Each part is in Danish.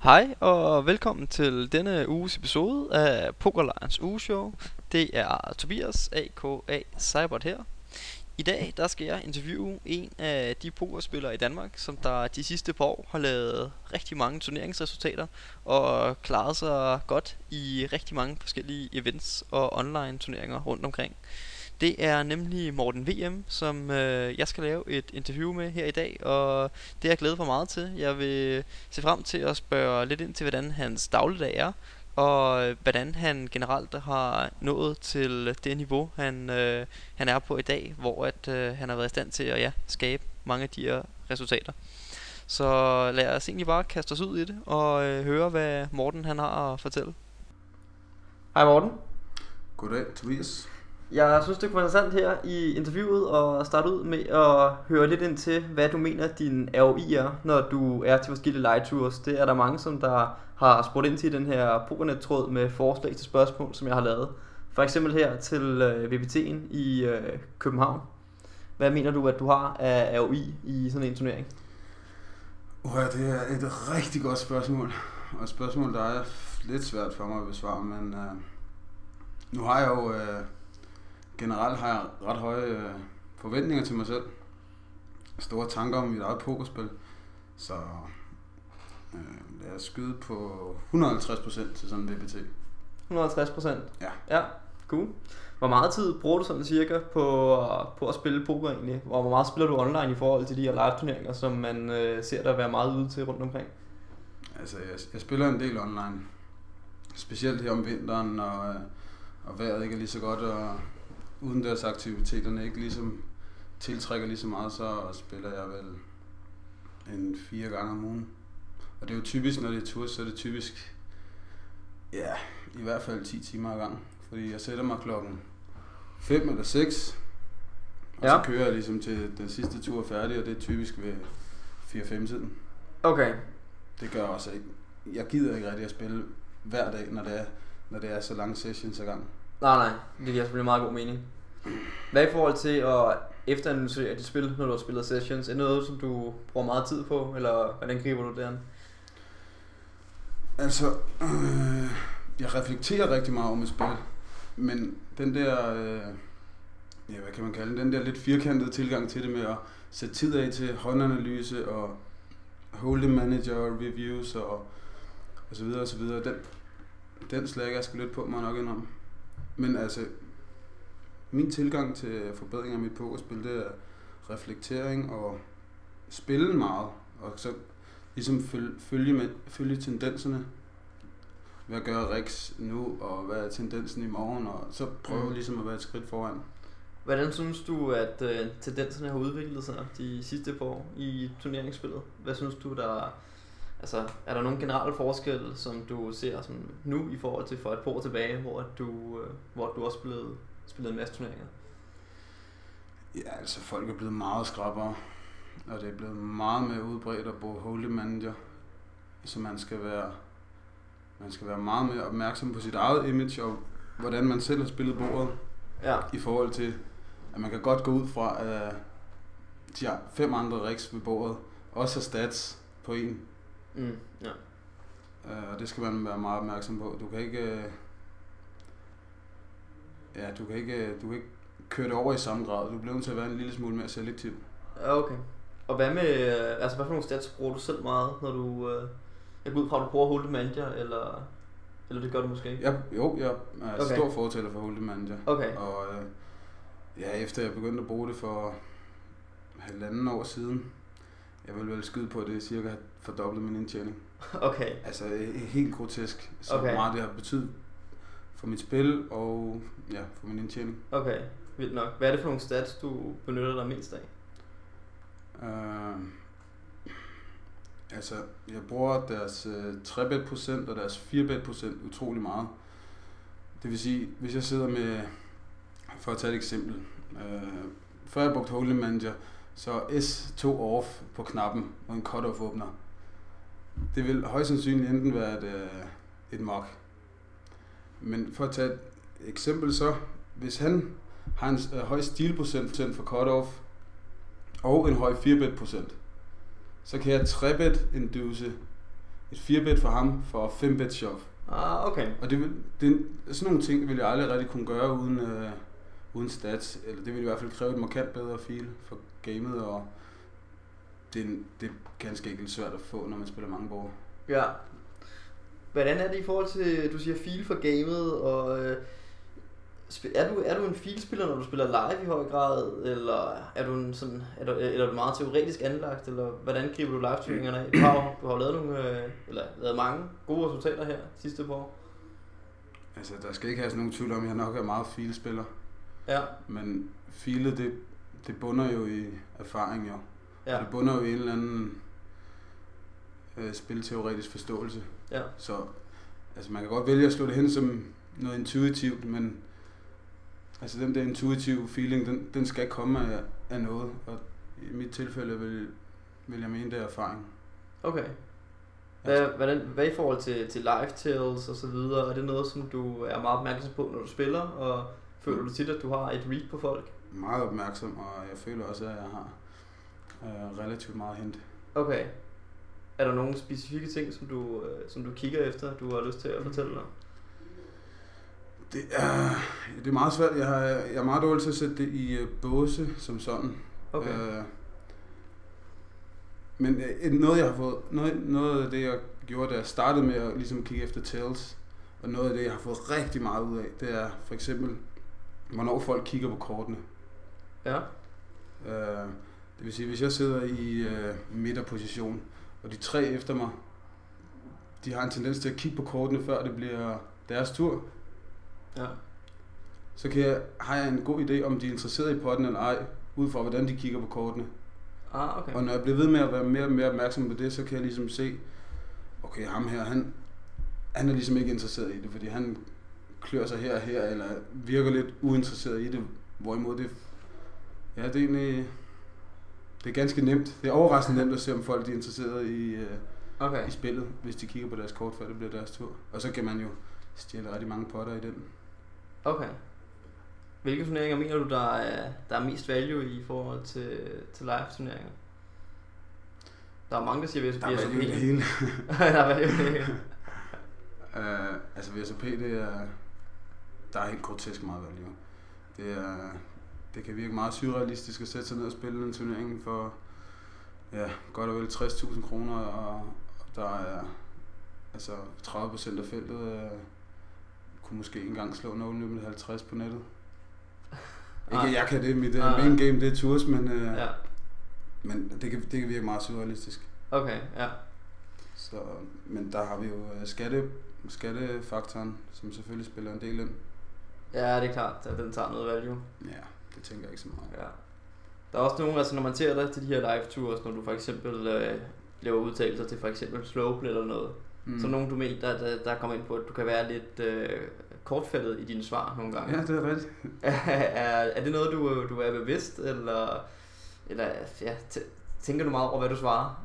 Hej og velkommen til denne uges episode af Pokerlejrens ugeshow. Det er Tobias aka Cybot her. I dag der skal jeg interviewe en af de pokerspillere i Danmark, som der de sidste par år har lavet rigtig mange turneringsresultater og klaret sig godt i rigtig mange forskellige events og online turneringer rundt omkring. Det er nemlig Morten VM, som jeg skal lave et interview med her i dag, og det er jeg glædet mig meget til. Jeg vil se frem til at spørge lidt ind til, hvordan hans dagligdag er, og hvordan han generelt har nået til det niveau, han er på i dag, hvor han har været i stand til at skabe mange af de her resultater. Så lad os egentlig bare kaste os ud i det og høre, hvad Morten han har at fortælle. Hej Morten. Goddag Tobias. Jeg synes det kunne være interessant her i interviewet at starte ud med at høre lidt ind til, hvad du mener din ROI er, når du er til forskellige legetours. Det er der mange, som der har spurgt ind til den her Pokernet-tråd med forslag til spørgsmål, som jeg har lavet. For eksempel her til VPT'en i København. Hvad mener du, at du har af ROI i sådan en turnering? Det er et rigtig godt spørgsmål. Og et spørgsmål, der er lidt svært for mig at besvare, men nu har jeg jo... Generelt har jeg ret høje forventninger til mig selv. Store tanker om mit eget pokerspil. Så lad os skyde på 150% til sådan en VPT. 150%? Ja. Ja, cool. Hvor meget tid bruger du sådan cirka på at spille poker egentlig? Og hvor meget spiller du online i forhold til de her live-turneringer, som man ser der være meget ude til rundt omkring? Altså, jeg spiller en del online. Specielt her om vinteren, og vejret ikke er lige så godt, og udendørs aktiviteterne ikke ligesom tiltrækker lige så meget, så spiller jeg vel 4 gange om ugen. Og det er jo typisk, når det er tours, så er det typisk, i hvert fald 10 timer ad gang. Fordi jeg sætter mig klokken 5 eller 6, og så kører jeg ligesom til den sidste tur er færdig, og det er typisk ved 4-5 tiden. Okay. Det gør også ikke. Jeg gider ikke rigtig at spille hver dag, når det er så lange sessions ad gang. Nej, det giver selvfølgelig meget god mening. Hvad i forhold til at efteranalysere dit spil, når du har spillet sessions? Er det noget, som du bruger meget tid på, eller hvordan griber du det an? Altså, jeg reflekterer rigtig meget over mit spil, men den der, hvad kan man kalde den der lidt firkantede tilgang til det med at sætte tid af til håndanalyse og hold'em manager og reviews og så videre, den slækker jeg sgu lidt på mig nok indom. Men altså, min tilgang til forbedring af mit pokerspil, det er reflektering og spille meget, og så ligesom følge tendenserne. Hvad gør Rex nu, og hvad er tendensen i morgen, og så prøve ligesom at være et skridt foran. Hvordan synes du, at tendenserne har udviklet sig de sidste par år i turneringsspillet? Hvad synes du, altså, er der nogle generelle forskelle, som du ser som nu i forhold til for et par år tilbage, hvor du også spillede en masse turneringer? Ja, altså folk er blevet meget skrappere, og det er blevet meget mere udbredt at bruge hold'em manager, så man skal være meget mere opmærksom på sit eget image og hvordan man selv har spillet bordet. Ja. I forhold til, at man kan godt gå ud fra, at de 5 andre rigs ved bordet også har stats på en. Ja. Og det skal man være meget opmærksom på. Du kan ikke køre det over i samme grad. Du bliver nødt til at være en lille smule mere selektiv. Okay. Og hvad med, altså hvad for nogle stats bruger du selv meget, når du, jeg går ud fra, at du bruger hold'em manager, eller det gør du måske ikke? Jeg er stor fortæller for hold'em manager. Okay. Og efter jeg begyndte at bruge det for 1,5 år siden, jeg vil vel skyde på, at det cirka fordoblet min indtjening. Okay. Altså helt grotesk, så meget det har betydet for mit spil og for min indtjening. Okay, vildt nok. Hvad er det for nogle stats, du benytter dig mest af? Altså, jeg bruger deres 3-bet% og deres 4-bet% utrolig meget. Det vil sige, hvis jeg sidder med, for at tage et eksempel, før jeg brugte hold'em manager, så S2 off på knappen og en cut-off åbner. Det vil højst sandsynligt enten være et mock. Men for at tage et eksempel så, hvis han har en høj stilprocent for cut-off og en høj 4-bet%, så kan jeg 3-bet induce et 4-bet for ham for 5-bet shove. Okay. Og sådan nogle ting ville jeg aldrig rigtig kunne gøre uden stats. Eller det ville i hvert fald kræve et markant bedre feel for gamet, og det er ganske enkelt svært at få, når man spiller mange bord. Ja. Hvordan er det i forhold til, du siger feel for gamet, og er du en feel-spiller, når du spiller live i høj grad, eller er du eller er du meget teoretisk anlagt, eller hvordan griber du live-turneringerne af? Du har lavet mange gode resultater her sidste par år. Altså, der skal ikke have sådan nogen tvivl om, at jeg nok er meget feel-spiller. Ja. Men feelet, det bunder jo i erfaring, jo. Ja. Og det bunder jo i en eller anden spilteoretisk forståelse. Ja. Så altså, man kan godt vælge at slå det hen som noget intuitivt, men altså den der intuitive feeling, den skal komme af noget, og i mit tilfælde vil jeg mene, det er erfaring. Okay. Hvad i forhold til live tales og så videre, er det noget, som du er meget opmærksom på, når du spiller, og føler du tit, at du har et read på folk? Meget opmærksom, og jeg føler også, at jeg har relativt meget hent. Okay. Er der nogle specifikke ting, som du kigger efter, du har lyst til at fortælle dig? Det er meget svært. Jeg er meget dårlig til at sætte det i båse som sådan. Okay. Men noget af det jeg gjorde, da jeg startede med at ligesom kigge efter tails, og noget af det jeg har fået rigtig meget ud af, det er for eksempel hvornår folk kigger på kortene. Ja. Det vil sige, hvis jeg sidder i midterposition, og de 3 efter mig, de har en tendens til at kigge på kortene, før det bliver deres tur. Ja. Så har jeg en god idé, om de er interesseret i potten eller ej, ud fra hvordan de kigger på kortene. Okay. Og når jeg bliver ved med at være mere og mere opmærksom på det, så kan jeg ligesom se, okay, ham her, han er ligesom ikke interesseret i det, fordi han klør sig her og her, eller virker lidt uinteresseret i det, hvorimod det er egentlig, det er ganske nemt. Det er overraskende nemt at se, om folk er interesseret i spillet, hvis de kigger på deres kort, før det bliver deres tur. Og så kan man jo stjæle rigtig mange potter i den. Okay. Hvilke turneringer mener du, der er mest value i forhold til live-turneringer? Der er mange, der siger VSOP. Der er value i det hele. Der er value i det hele. Altså VSOP, der er helt grotesk meget value. Det kan virke meget surrealistisk at sætte sig ned og spille en turnering for godt og vel 60.000 kroner, og der er altså 30% af feltet kunne måske ikke engang slå 0,50 på nettet. Ikke jeg kan det, mit main game det er tours, men det kan virke meget surrealistisk. Okay, ja. Så, men der har vi jo skattefaktoren, som selvfølgelig spiller en del ind. Ja, det er klart, at den tager noget value. Ja, det tænker jeg ikke så meget. Ja. Der er også nogle, altså når man ser dig til de her live tours, når du for eksempel laver udtalelser til for eksempel slope eller noget, så nogle du mener, der kommer ind på, at du kan være lidt kortfældet i dine svar nogle gange. Ja, det er rigtigt. Er det noget, du er bevidst, eller tænker du meget over, hvad du svarer?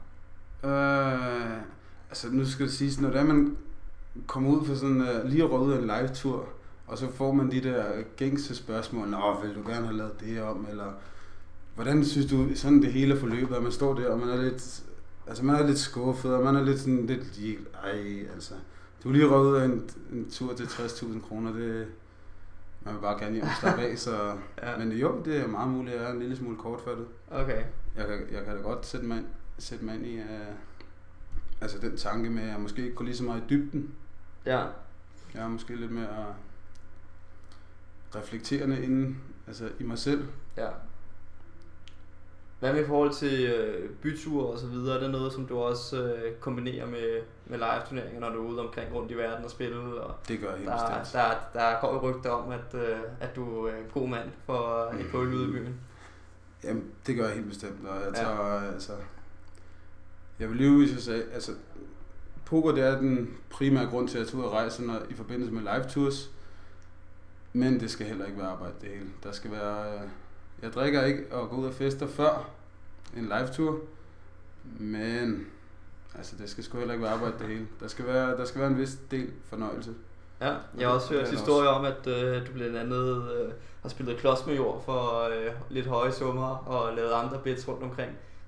Altså nu skal det siges, når det er, man kommer ud for sådan lige at røde ud af en live-tur, og så får man de der gængse spørgsmål, vil du gerne have lavet det om, eller hvordan synes du sådan det hele forløbet, at man står der, og man er lidt skuffet, og man er lidt sådan altså, du er lige røget ud af en tur til 60.000 kroner, man vil bare gerne hjem og slappe af, så, ja. Men jo, det er meget muligt, at jeg er en lille smule kortfattet. Okay. Jeg kan da godt sætte mig ind i, altså den tanke med, at jeg måske ikke går lige så meget i dybden. Ja. Jeg er måske lidt mere reflekterende inden, altså i mig selv. Ja. Hvad med i forhold til byture og så videre? Er det noget, som du også kombinerer med live-turneringer, når du er ude omkring rundt i verden og spille? Og det gør jeg helt bestemt. Der går rygter om, at du er en god mand for et kul ude i byen. Jamen, det gør jeg helt bestemt, og jeg tager, jeg vil lyve, hvis jeg sagde, altså, poker det er den primære grund til at tage ud og rejse i forbindelse med live tours, men det skal heller ikke være arbejde det hele. Der skal være, jeg drikker ikke og går ud og fester før en live tour, men altså det skal sgu heller ikke være arbejde det hele. Der skal være en vis del fornøjelse. Ja, jeg har også hørt historier om, at du blandt andet har spillet klodsmajor for lidt høje summer og lavet andre bets rundt omkring.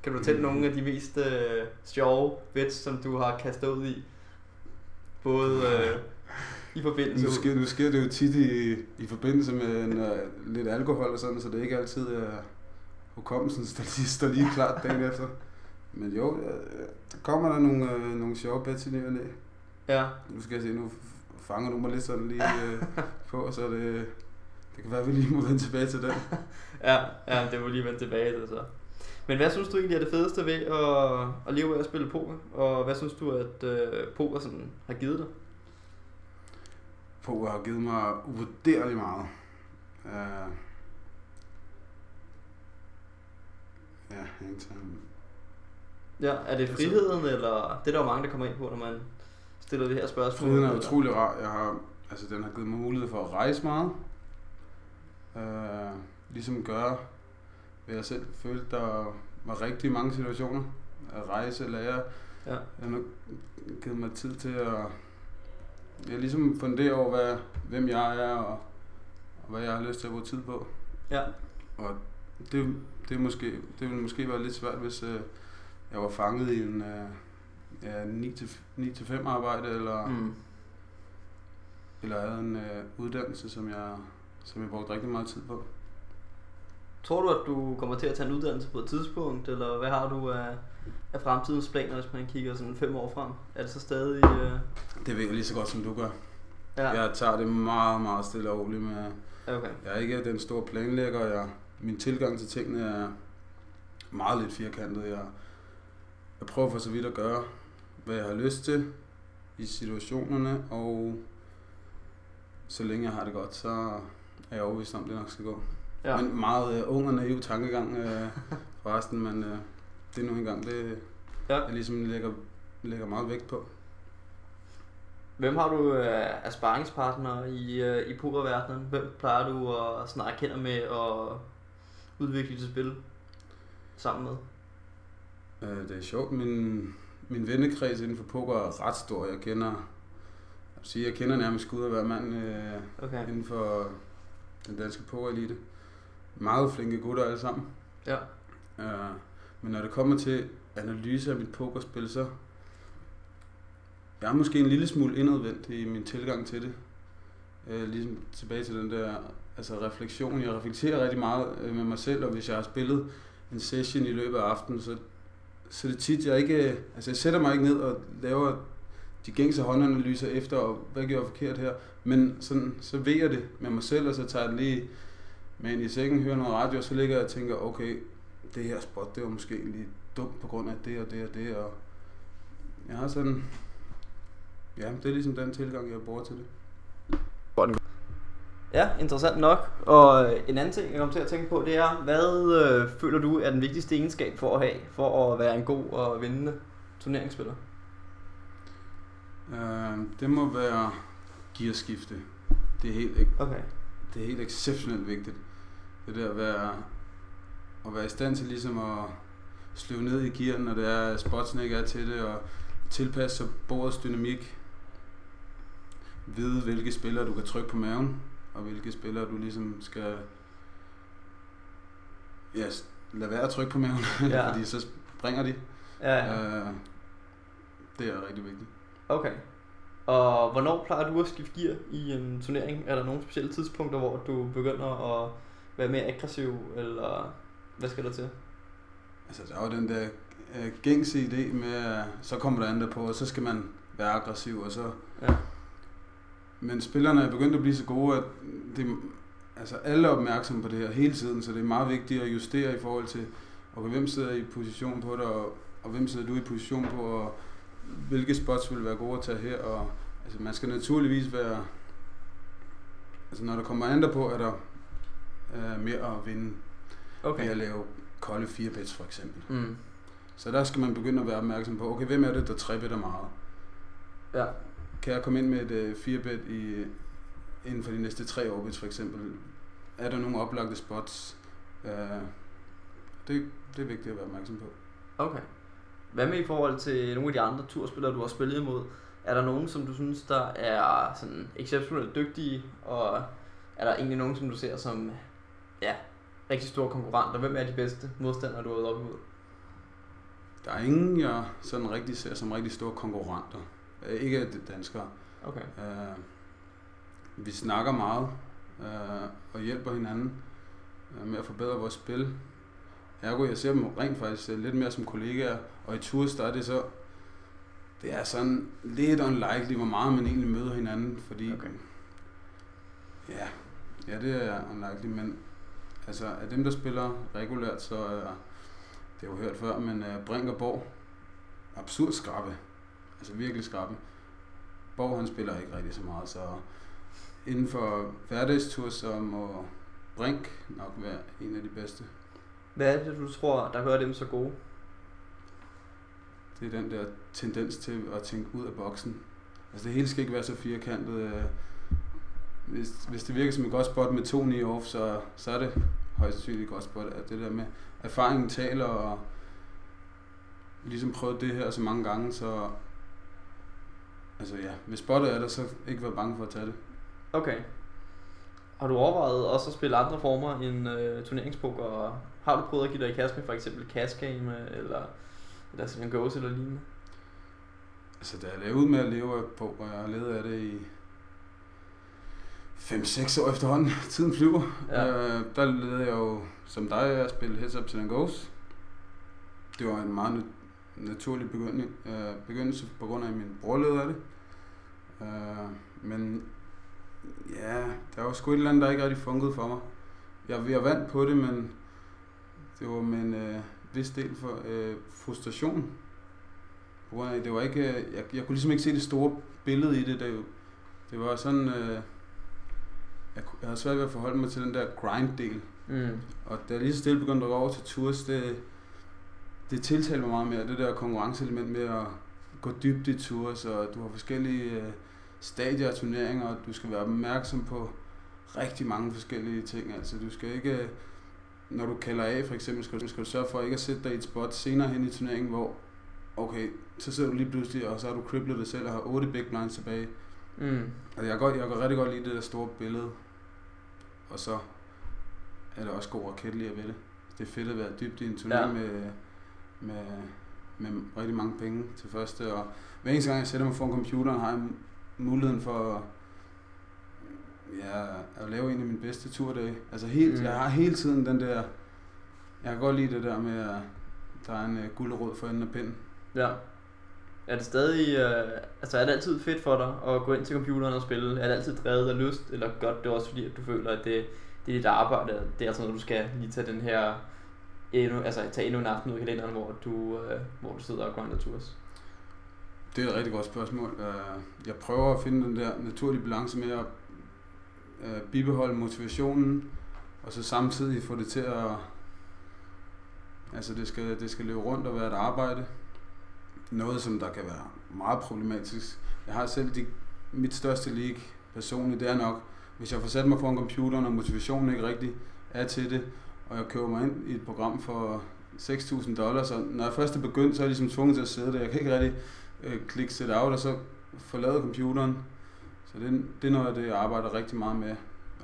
Kan du fortælle nogle af de mest sjove bets, som du har kastet ud i? Både i forbindelse... Nu sker det jo tit i forbindelse med lidt alkohol og sådan, så det ikke altid er hukommelsen, der lige står lige klart dagen efter. Men jo, der kommer der nogle sjove bets i ny og næ. Ja. Nu skal jeg se, nu fanger du mig lidt sådan lige på, så det kan være, at vi lige må vende tilbage til den. ja, det må lige vende tilbage til så. Men hvad synes du egentlig er det fedeste ved at leve af at spille poker? Og hvad synes du, at poker sådan har givet dig? Poker har givet mig uvurderligt meget. Ja, er det friheden, eller det er der jo mange, der kommer ind på, når man stiller det her spørgsmål? Friheden er utrolig rar. Den har givet mig mulighed for at rejse meget. Ligesom gøre, hvad jeg selv følte, der var rigtig mange situationer. At rejse, lære. Ja. Jeg har nok givet mig tid til at ligesom fundere over, hvem jeg er, og hvad jeg har lyst til at bruge tid på. Ja. Og det ville måske være lidt svært, hvis jeg var fanget i en 9-5 arbejde, eller havde en uddannelse, som jeg brugte rigtig meget tid på. Tror du, at du kommer til at tage en uddannelse på et tidspunkt, eller hvad har du af fremtidens planer, hvis man kigger sådan 5 år frem? Er det så stadig... Det ved jeg lige så godt, som du gør. Ja. Jeg tager det meget, meget stille og roligt med... Okay. Jeg er ikke den store planlægger. Min tilgang til tingene er meget lidt firkantet. Jeg prøver for så vidt at gøre, hvad jeg har lyst til i situationerne, og så længe jeg har det godt, så er jeg overbevist om, det nok skal gå. Ja. Men meget ung og naiv tankegang forresten, men det er nu engang det, jeg ligesom lægger meget vægt på. Hvem har du af sparringspartnere i pokerverdenen? Hvem plejer du at snakke kender med og udvikle dit spil sammen med? Det er sjovt. Min vennekreds inden for poker er ret stor. Jeg kender nærmest skud af hver mand inden for den danske pokerelite. Meget flinke gutter alle sammen. Ja. Men når det kommer til analyse af mit pokerspil, så jeg er måske en lille smule indadvendt i min tilgang til det. Ligesom tilbage til den der refleksion. Jeg reflekterer rigtig meget med mig selv, og hvis jeg har spillet en session i løbet af aftenen, så er det tit, jeg sætter mig ikke ned og laver de gængse håndanalyser efter, og hvad gjorde jeg forkert her. Men så ved jeg det med mig selv, og så tager jeg det lige med ind i sækken, hører noget radio, og så ligger jeg og tænker, okay, det her spot, det var måske lige dumt på grund af det og det og det, og jeg har sådan, ja, det er ligesom den tilgang, jeg bruger til det. Ja, interessant nok. Og en anden ting, jeg kommer til at tænke på, det er, hvad føler du er den vigtigste egenskab for at have, for at være en god og vindende turneringsspiller? Det må være gearskifte. Det er helt exceptionelt vigtigt. Det der at være i stand til ligesom at sløve ned i gearen, når det er spotsene ikke er til det, og tilpasse sig bordets dynamik. Vide, hvilke spillere du kan trykke på maven, og hvilke spillere du ligesom skal lade være at trykke på maven, fordi så springer de. Ja. Det er rigtig vigtigt. Okay. Og hvornår plejer du at skifte gear i en turnering? Er der nogle specielle tidspunkter, hvor du begynder at være mere aggressiv, eller hvad skal der til? Altså, der er jo den der gængse idé med, så kommer der andet på, og så skal man være aggressiv, og så... Ja. Men spillerne er begyndt at blive så gode, at alle er opmærksomme på det her hele tiden, så det er meget vigtigt at justere i forhold til, okay, hvem sidder i position på det, og hvem sidder du i position på, og hvilke spots vil være gode at tage her, og altså, man skal naturligvis være, altså når der kommer andre på, er der mere at vinde ved at lave kolde 4 bets for eksempel. Mm. Så der skal man begynde at være opmærksom på, okay, hvem er det, der 3-better meget? Ja. Kan jeg komme ind med et 4-bet inden for de næste 3 orbits for eksempel? Er der nogle oplagte spots? Det er vigtigt at være opmærksom på. Okay. Hvad med i forhold til nogle af de andre turspillere, du har spillet imod? Er der nogen, som du synes, der er sådan exceptionelt dygtige, og er der egentlig nogen, som du ser som rigtig store konkurrenter? Hvem er de bedste modstandere, du har været op imod? Der er ingen, jeg sådan rigtig ser som rigtig store konkurrenter. Ikke danskere. Okay. Vi snakker meget og hjælper hinanden med at forbedre vores spil. Ergo, jeg ser dem rent faktisk lidt mere som kollegaer, og i Tours, der er det så, det er sådan lidt unlikely, hvor meget man egentlig møder hinanden, fordi, okay. Ja, det er unlikely, men altså af dem, der spiller regulært, så det har jeg jo hørt før, men Brink og Borg, absurd skrappe, altså virkelig skrappe. Borg, han spiller ikke rigtig så meget, så inden for hverdagstur, så må Brink nok være en af de bedste. Hvad er det, du tror, der gør dem så gode? Det er den der tendens til at tænke ud af boksen. Altså det hele skal ikke være så firkantet. Hvis det virker som et godt spot med 2-9 off, så er det højst sandsynligt et godt spot. At det der med erfaringen taler og ligesom prøvet det her så mange gange, så altså ja, hvis spottet er der, så ikke være bange for at tage det. Okay. Har du overvejet også at spille andre former end turneringspoker? Og har du prøvet at give dig i kast med for eksempel cash game eller sådan en goes eller lignende? Altså da jeg lavede ud med at leve af poker, jeg har levet af det i 5-6 år efterhånden, tiden flyver. Ja. Der lavede jeg jo som dig at spille Heads Up Till Goes. Det var en meget naturlig begyndelse på grund af, at min bror lavede af det. Men ja, der var sgu et eller andet, der ikke rigtig funkede for mig. Jeg vandt på det, men det var med en vis del for frustration. På grund af, det var ikke, jeg kunne ligesom ikke se det store billede i det. Det var sådan, jeg havde svært ved at forholde mig til den der grind-del. Mm. Og da jeg lige så stille begyndte at gå over til tours, det tiltalte mig meget mere, det der konkurrenceelement med at gå dybt i tours, og du har forskellige stadier af turneringer, og du skal være opmærksom på rigtig mange forskellige ting. Altså du skal ikke, når du kalder af for eksempel, skal du sørge for ikke at sætte dig i et spot senere hen i turneringen, hvor okay, så sidder du lige pludselig, og så har du kriblet dig selv og har 8 big blinds tilbage. Mm. Og jeg kan rigtig godt lide det der store billede, og så er der også god raketlier ved det. Det er fedt at være dybt i en turnering med rigtig mange penge til første, og hver eneste gang jeg sætter mig foran computeren, har jeg muligheden for at lave en af mine bedste turdage. Altså jeg har hele tiden den der, jeg kan godt lide det der med, at der er en gulerod for enden af pinden. Ja. Er det stadig, altså er det altid fedt for dig at gå ind til computeren og spille? Er det altid drevet af lyst, eller godt det er også fordi, at du føler, at det er dit arbejde, det er altså noget, du skal lige tage den her, tage endnu en aften ud i kalenderen, hvor du sidder og grinder tours? Det er et rigtig godt spørgsmål. Jeg prøver at finde den der naturlige balance med at bibeholde motivationen, og så samtidig få det til at, altså det skal løbe rundt og være et arbejde. Noget, som der kan være meget problematisk. Jeg har selv mit største league personligt, det er nok, hvis jeg får sat mig foran computeren, og motivationen ikke rigtig er til det, og jeg køber mig ind i et program for $6,000, så når jeg først er begyndt, så er jeg ligesom tvunget til at sidde der. Jeg kan ikke rigtig klikke set out, og så forlade computeren. Så det er noget af det, jeg arbejder rigtig meget med.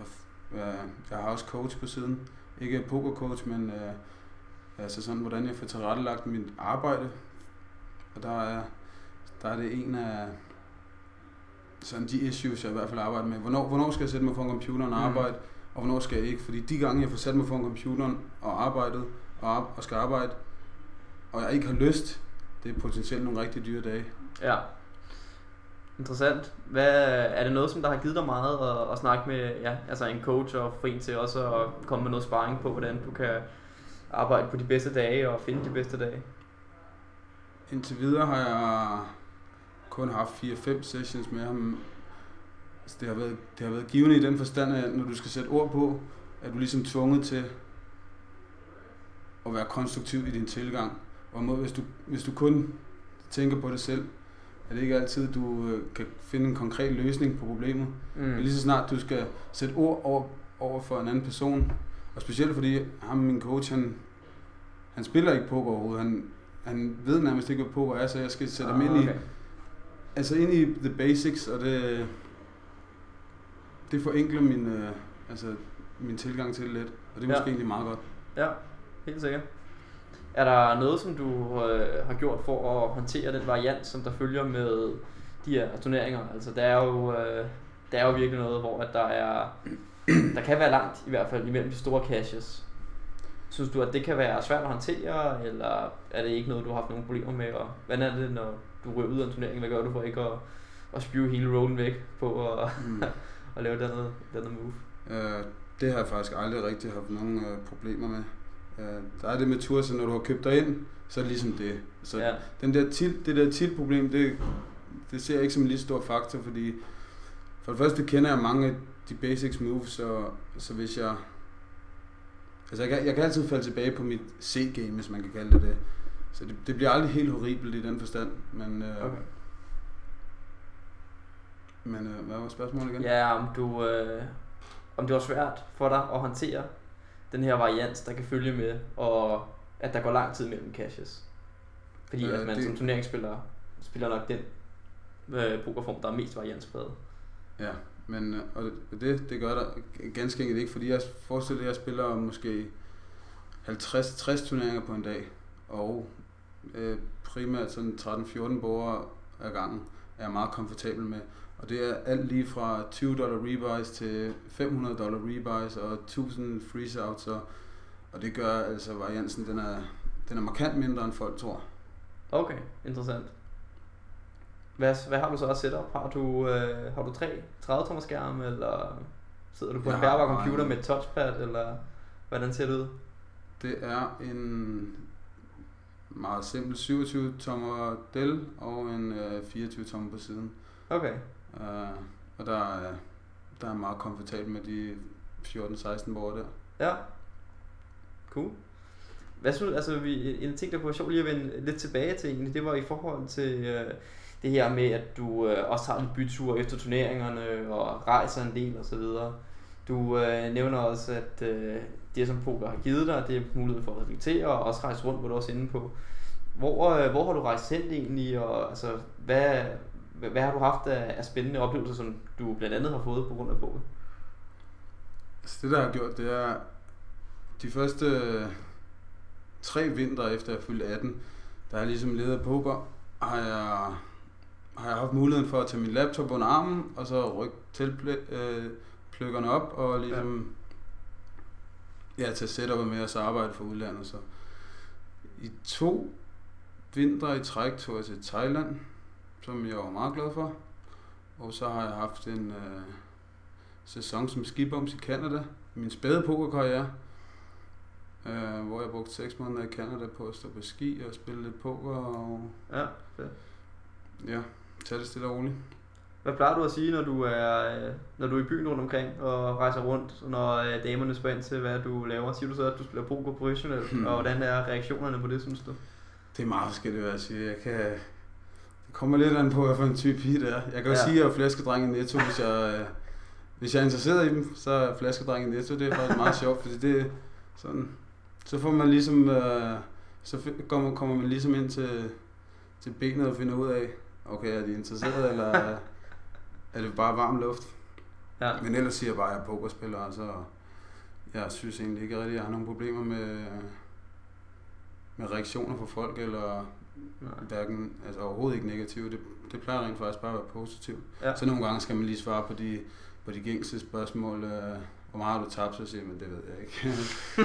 Jeg har også coach på siden. Ikke pokercoach, men altså sådan, hvordan jeg får tilrettelagt mit arbejde. Og der er det en af sådan de issues, jeg i hvert fald arbejder med. Hvornår skal jeg sætte mig foran computeren og arbejde, og hvornår skal jeg ikke? Fordi de gange, jeg får sat mig foran computeren og arbejdet, og skal arbejde, og jeg ikke har lyst, det er potentielt nogle rigtig dyre dage. Ja. Interessant. Er det noget, som der har givet dig meget at snakke med altså en coach og få en til også at komme med noget sparring på, hvordan du kan arbejde på de bedste dage og finde de bedste dage? Indtil videre har jeg kun haft 4-5 sessions med ham. Altså det har været givende i den forstand, at når du skal sætte ord på, er du ligesom tvunget til at være konstruktiv i din tilgang. Og hvis du kun tænker på det selv, er det ikke altid, du kan finde en konkret løsning på problemet. Men lige så snart du skal sætte ord over for en anden person, og specielt fordi min coach, han spiller ikke poker overhovedet. Han ved nærmest ikke, hvad poker er, så jeg skal sætte ham ind i the basics, og det forenkler min tilgang til det lidt, og det er måske egentlig meget godt. Ja, helt sikkert. Er der noget, som du har gjort for at håndtere den variant, som der følger med de her turneringer? Altså der er jo virkelig noget, hvor at der kan være langt i hvert fald imellem de store caches. Synes du, at det kan være svært at håndtere, eller er det ikke noget, du har haft nogle problemer med? Og hvordan er det, når du ryger ud af en turnering? Hvad gør du for ikke at spyve hele rollen væk på at lave denne move? Det har jeg faktisk aldrig rigtig haft nogen problemer med. Der er det med tur, så når du har købt dig ind, så er det ligesom det. Så ja. Det der tilt-problem, det ser jeg ikke som en lige stor faktor, fordi for det første kender jeg mange af de basics moves, så hvis jeg... Altså jeg kan altid falde tilbage på mit C-game, hvis man kan kalde det. Så det bliver aldrig helt horribelt i den forstand, men... Okay. Men hvad var spørgsmålet igen? Ja, om det var svært for dig at håndtere den her variant, der kan følge med, og at der går lang tid mellem caches. Fordi at man som turneringsspiller spiller nok den pokerform, der er mest variantspræget. Ja, men og det gør der ganske enkelt ikke, fordi jeg forestiller, at jeg spiller måske 50-60 turneringer på en dag, og primært sådan 13-14 borgere ad gangen er jeg meget komfortabel med. Og det er alt lige fra $20 rebuys til $500 rebuys og 1000 freeze-outs, og det gør altså variansen, den er markant mindre end folk tror. Okay, interessant. Hvad har du så at setup? Har du 3 30-tommer skærme, eller sidder du på en bærbar computer med et touchpad, eller hvordan ser det ud? Det er en meget simpel 27-tommer Dell og en 24-tommer på siden. Okay. Og der er meget komfortabel med de 14-16 borger der. Ja. Cool. Hvad synes altså en ting der kunne være sjovt lige at vende lidt tilbage til egentlig, det var i forhold til det her med at du også tager lidt byture efter turneringerne og rejser en del og så videre. Du nævner også at det som poker har givet dig, det er mulighed for at reflektere og også rejse rundt, hvor du også inde på. Hvor har du rejst hen egentlig, og altså hvad har du haft af spændende oplevelser, som du blandt andet har fået på grund af poker? Altså det der jeg har gjort, det er de første 3 vintre efter jeg fyldte 18, der har jeg ligesom ledet af poker, har jeg haft muligheden for at tage min laptop under armen, og så rykke teltpløkkerne op, og ligesom tage setupet med, og så arbejde for udlandet. Så i 2 vintre i træk tog jeg til Thailand, som jeg var meget glad for. Og så har jeg haft en sæson som skibums i Canada, min spæde pokerkarriere, hvor jeg brugte 6 måneder i Canada på at stå på ski og spille lidt poker og tage det stille og roligt. Hvad plejer du at sige, når du er i byen rundt omkring og rejser rundt, når damerne spørger ind til, hvad du laver? Siger du så, at du spiller poker professionelt, og hvordan er reaktionerne på det, synes du? Det er meget forskelligt, hvad jeg siger. Det kommer lidt an på, hvad for en type pige det er. Jeg kan jo sige, at jeg er flaskedreng i Netto, hvis jeg er interesseret i dem, så er flaskedreng i Netto. Det er faktisk meget sjovt, fordi det er sådan, så får man ligesom, kommer man ligesom ind til benet og finder ud af, okay, er de interesseret, eller er det bare varm luft? Ja. Men ellers siger jeg bare, at jeg er pokerspiller, og så jeg synes egentlig ikke rigtig, at jeg har nogle problemer med reaktioner fra folk, eller hverken, altså overhovedet ikke negative. Det plejer rent faktisk bare at være positivt. Ja. Så nogle gange skal man lige svare på de gængse spørgsmål, hvor meget har du tabt, så siger man, det ved jeg ikke.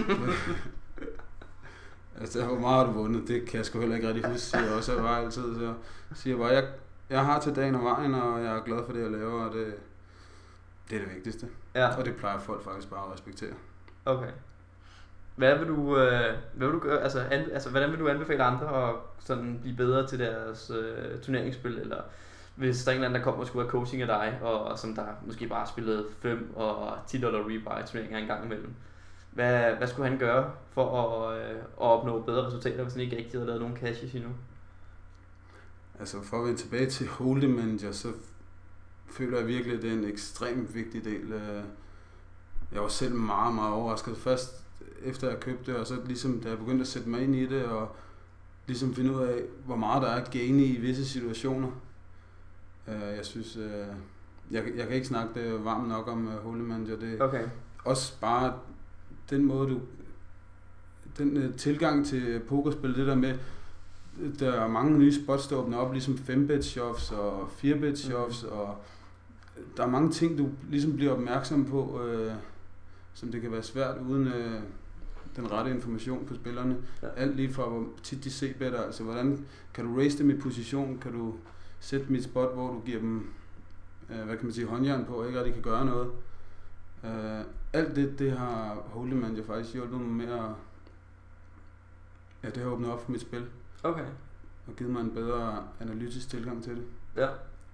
Altså, hvor meget har du vundet, det kan jeg sgu heller ikke rigtig huske, siger jeg også bare altid. Så siger jeg bare, jeg har til dagen og vejen, og jeg er glad for det, jeg laver, og det er det vigtigste. Ja. Og det plejer folk faktisk bare at respektere. Okay. Hvad vil du gøre, altså hvordan vil du anbefale andre at sådan blive bedre til deres turneringsspil, eller hvis der er en eller anden, der kommer og skulle have coaching af dig, og som der måske bare har spillet 5 og $10 rebuy turneringer en gang imellem. Hvad skulle han gøre for at opnå bedre resultater, hvis han ikke rigtig havde lavet nogen caches endnu? Altså for at vende tilbage til Hold'em Manager, så føler jeg virkelig, at det er en ekstremt vigtig del. Jeg var selv meget, meget overrasket først efter jeg købte det, og så ligesom da jeg begyndte at sætte mig ind i det, og ligesom finde ud af, hvor meget der er at gaine i visse situationer. Jeg synes, jeg kan ikke snakke det varmt nok om Hold'em Manager. Det okay. Også bare den måde den tilgang til pokerspil, det der med, der er mange nye spots, der åbner op, ligesom 5-bet shops og 4-bet shops, og der er mange ting, du ligesom bliver opmærksom på, som det kan være svært uden den rette information på spillerne. Ja. Alt lige fra hvor tit de c-better, altså hvordan kan du raise dem i position, kan du sætte dem i et spot, hvor du giver dem, hvad kan man sige, håndjern på, og ikke rigtig kan gøre noget. Alt det har Hold'em jo faktisk hjulpet mig med at, ja, det har åbnet op for mit spil. Okay. Og givet mig en bedre analytisk tilgang til det. Ja.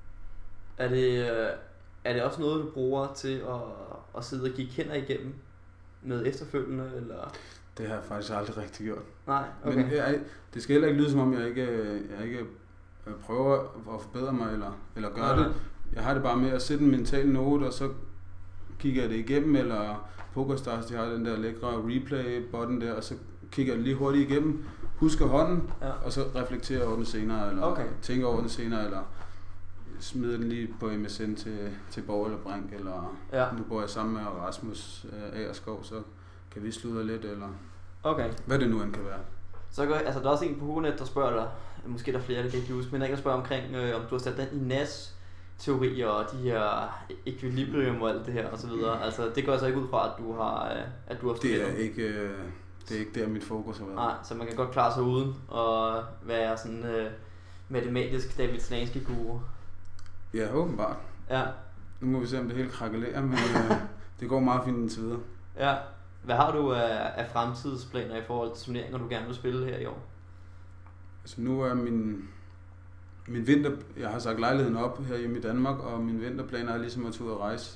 Er det også noget, du bruger til at sidde og kigge hænder igennem med efterfølgende, eller? Det har jeg faktisk aldrig rigtig gjort. Nej, okay. Men det skal heller ikke lyde som om, jeg ikke prøver at forbedre mig, eller gøre det. Jeg har det bare med at sætte en mental note, og så kigger jeg det igennem, eller PokerStars, de har den der lækre replay-button der, og så kigger jeg det lige hurtigt igennem, husker hånden, og så reflekterer over den senere, eller tænker over den senere, eller smider den lige på MSN til Borg eller Brink, eller nu bor jeg sammen med Rasmus Agerskov, så kan vi sludre lidt, eller hvad det nu end kan være. Så der er også en på Pokernet, der spørger dig, måske der er flere, det kan ikke huske, men der er en, der spørger omkring, om du har sat den i Nash teorier og de her equilibrium og alt det her og så videre. Altså det går så ikke ud fra at du har studeret. Det er ikke der mit fokus har været. Nej, så man kan godt klare sig uden og være sådan matematisk David Slansky guru. Ja, åbenbart. Ja. Nu må vi se om det hele krakelerer, men det går meget fint indtil videre. Ja. Hvad har du af fremtidsplaner i forhold til turneringer, du gerne vil spille her i år? Altså nu er min vinter, jeg har sagt lejligheden op her hjemme i Danmark, og min vinterplaner er ligesom at tage ud og rejse.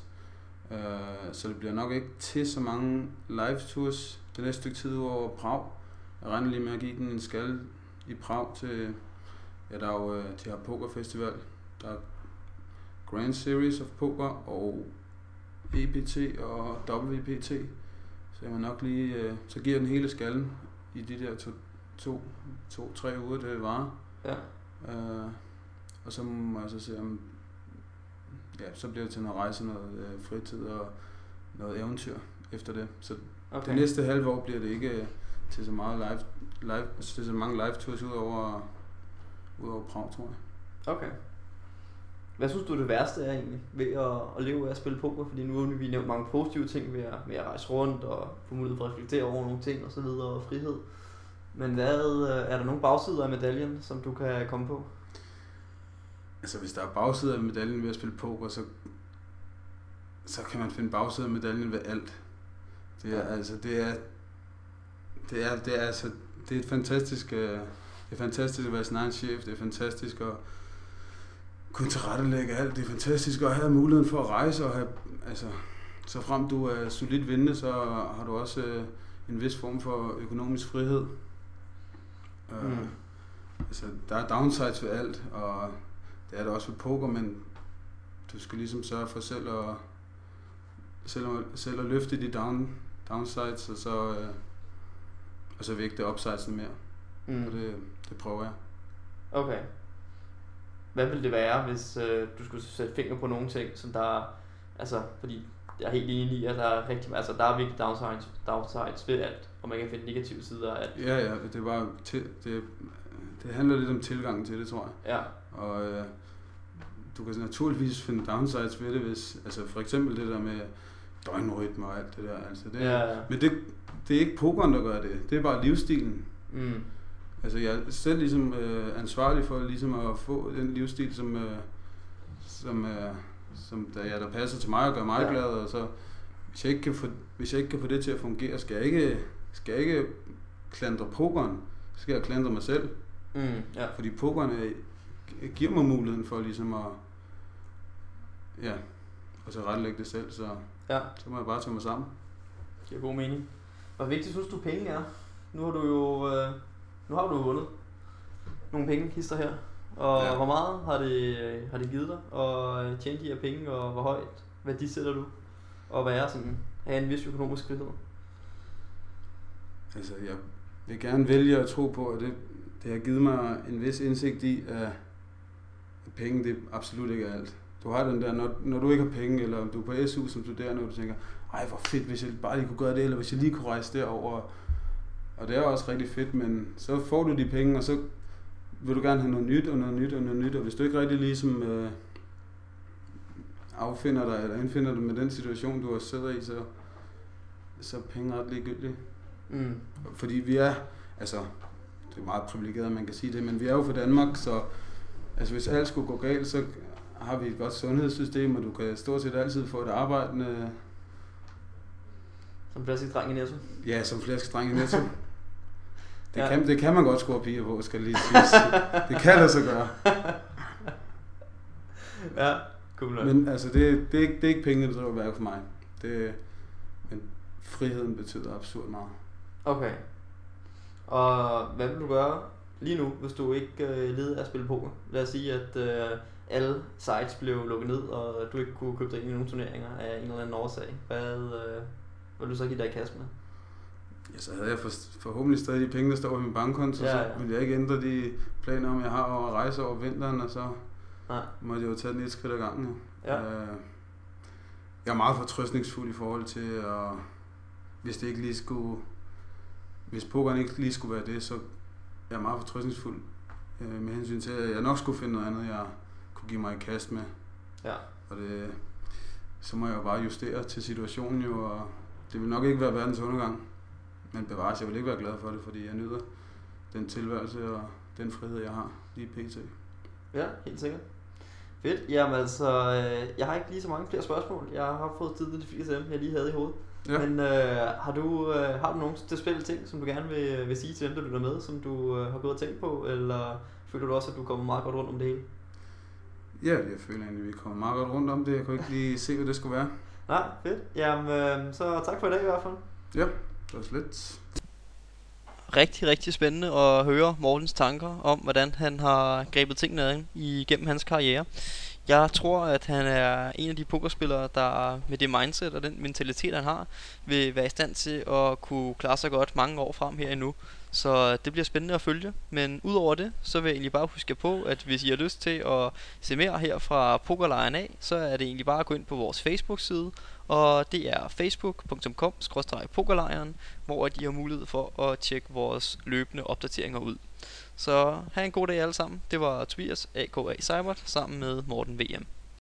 Så det bliver nok ikke til så mange live tours det næste stykke tid over Prag. Jeg regner lige med at give den en skal i Prag til, ja, der er jo, de har pokerfestival, der er Grand Series of Poker og EPT og WPT. Så jeg må nok lige, så giver den hele skallen i de der 2-3 uger, det varer. Ja. Og så må jeg så se om, ja, så bliver det til noget rejse, noget fritid og noget eventyr efter det. Så det næste halve år bliver det ikke til så meget til så mange live tours ud over Prag, tror jeg. Okay. Hvad synes du det værste er egentlig ved at leve af at spille poker? Fordi nu har vi nævnt mange positive ting ved at rejse rundt og få mulighed for at reflektere over nogle ting og så videre, og frihed. Men er der nogle bagsider af medaljen, som du kan komme på? Altså hvis der er bagsider af medaljen ved at spille poker, så kan man finde bagsider af medaljen ved alt. Det er fantastisk. Det er fantastisk at være sin egen chef. Det er fantastisk at kunne tilrettelægge alt. Det er fantastisk at have muligheden for at rejse og have, altså, så frem du er solidt vindende, så har du også en vis form for økonomisk frihed. Altså, der er downsides ved alt, og det er der også ved poker, men du skal ligesom sørge for selv at løfte de downsides, og så vægte upsidesen mere. Og det prøver jeg. Okay. Hvad ville det være, hvis du skulle sætte finger på nogle ting, som der, altså, fordi jeg er helt enig i, at der er rigtig, altså der er virkelig downsides ved alt, og man kan finde negative sider af alt. Ja, det er bare, det handler lidt om tilgangen til det, tror jeg. Ja. Og du kan naturligvis finde downsides ved det, hvis, altså for eksempel det der med døgnrytme og alt det der, altså det, men det er ikke pokeren, der gør det, det er bare livsstilen. Altså jeg er selv ligesom ansvarlig for ligesom at få den livsstil, der passer til mig og gør mig glad, og så hvis jeg ikke kan få det til at fungere, skal jeg ikke klandre pokeren, så skal jeg klandre mig selv. Fordi pokeren giver mig muligheden for ligesom at og så rettelægge det selv, så må jeg bare tage mig sammen. Det giver god mening. Hvor vigtigt synes du penge er? Nu har du jo vundet nogle pengekister her, og hvor meget har det givet dig at tjene de her penge, og hvor højt værdisætter du at være sådan, have en vis økonomisk frihed? Altså jeg vil gerne vælge at tro på, at det har givet mig en vis indsigt i, at penge det absolut ikke er alt. Du har den der, når du ikke har penge, eller du er på SU som studerende, og du tænker, ej hvor fedt, hvis jeg bare lige kunne gøre det, eller hvis jeg lige kunne rejse derover. Og det er også rigtig fedt, men så får du de penge, og så vil du gerne have noget nyt og noget nyt og noget nyt, og hvis du ikke rigtig ligesom affinder dig eller indfinder dig med den situation, du har siddet i, så er penge ret ligegyldigt. Fordi vi er, altså, det er meget privilegeret, man kan sige det, men vi er jo fra Danmark, så altså, hvis alt skulle gå galt, så har vi et godt sundhedssystem, og du kan stort set altid få et arbejdende. Som flæskedreng i Netto? Ja, som flæskedreng i Netto. Det kan man godt score piger på, skal lige siges. Det kan det så gøre. Ja, cool. Men altså, det er ikke pengene, der driver værk for mig. Men friheden betyder absurd meget. Okay. Og hvad vil du gøre lige nu, hvis du ikke led af at spille poker? Lad os sige, at alle sites blev lukket ned, og du ikke kunne købe dig ind i nogle turneringer af en eller anden årsag. Hvad vil du så give dig i kast med? Ja, så havde jeg forhåbentlig stadig de penge, der står på min bankkonto, så ville jeg ikke ændre de planer, om jeg har over at rejse over vinteren, og så måtte jeg jo tage den et skridt ad gangen. Ja. Jeg er meget fortrøstningsfuld i forhold til, at hvis pokeren ikke lige skulle være det, så jeg er meget fortrøstningsfuld med hensyn til, at jeg nok skulle finde noget andet, jeg kunne give mig i kast med. Ja. Og så må jeg jo bare justere til situationen jo, og det vil nok ikke være verdens undergang. Men bevares, jeg vil ikke være glad for det, fordi jeg nyder den tilværelse og den frihed, jeg har lige pt. Ja, helt sikkert. Fedt. Jamen altså, jeg har ikke lige så mange flere spørgsmål. Jeg har fået tid til de 4 dem, jeg lige havde i hovedet. Ja. Men har du nogle specielle ting, som du gerne vil sige til dem, der lytter med, som du har gået og tænkt på, eller føler du også, at du kommer meget godt rundt om det hele? Ja, jeg føler egentlig, at vi kommer meget godt rundt om det. Jeg kunne ikke lige se, hvad det skulle være. Nej, fedt. Jamen, så tak for i dag i hvert fald. Ja, det var slet. Rigtig, rigtig spændende at høre Mortens tanker om, hvordan han har grebet tingene ad igennem hans karriere. Jeg tror, at han er en af de pokerspillere, der med det mindset og den mentalitet, han har, vil være i stand til at kunne klare sig godt mange år frem her endnu. Så det bliver spændende at følge. Men udover det, så vil jeg egentlig bare huske på, at hvis I har lyst til at se mere her fra Pokerlejren af, så er det egentlig bare at gå ind på vores Facebook-side. Og det er facebook.com/pokerlejren, hvor de har mulighed for at tjekke vores løbende opdateringer ud. Så have en god dag alle sammen. Det var Tobias, a.k.a. Cybert, sammen med Morten VM.